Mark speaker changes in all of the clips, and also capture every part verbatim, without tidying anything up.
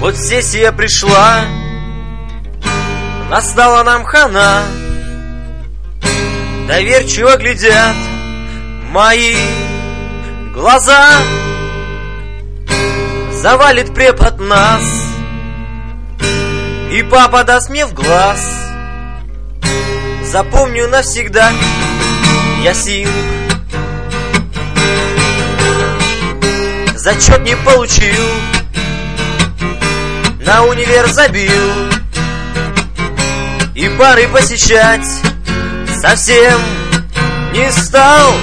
Speaker 1: Вот сессия пришла, настала нам хана. Доверчиво глядят мои глаза. Завалит препод нас, и папа даст мне в глаз. Запомню навсегда, я синг. Зачет не получил, на универ забил, и пары посещать совсем не стал.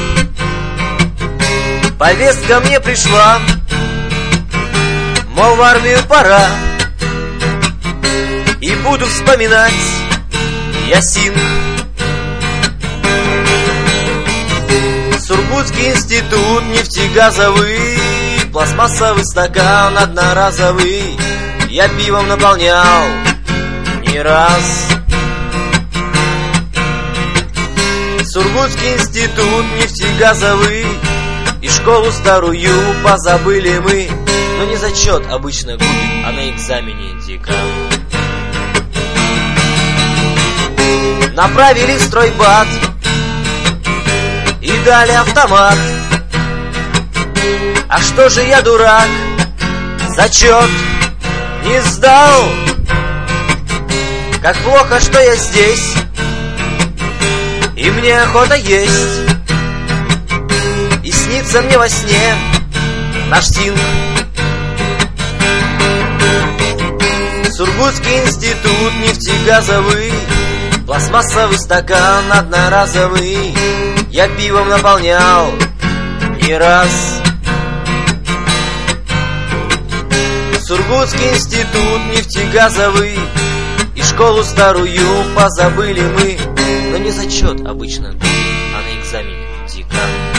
Speaker 1: Повестка мне пришла, мол, в армию пора, и буду вспоминать я синг. Сургутский институт нефтегазовый, пластмассовый стакан одноразовый я пивом наполнял не раз. Сургутский институт нефтегазовый, и школу старую позабыли мы. Но не зачет обычно губит, а на экзамене декан. Направили в стройбат и дали автомат. А что же я дурак, зачет не сдал? Как плохо, что я здесь, и мне охота есть, и снится мне во сне наш синг. Сургутский институт нефтегазовый, пластмассовый стакан одноразовый я пивом наполнял не раз. Сургутский институт нефтегазовый, и школу старую позабыли мы. Но не зачет обычно, а на экзамене декан.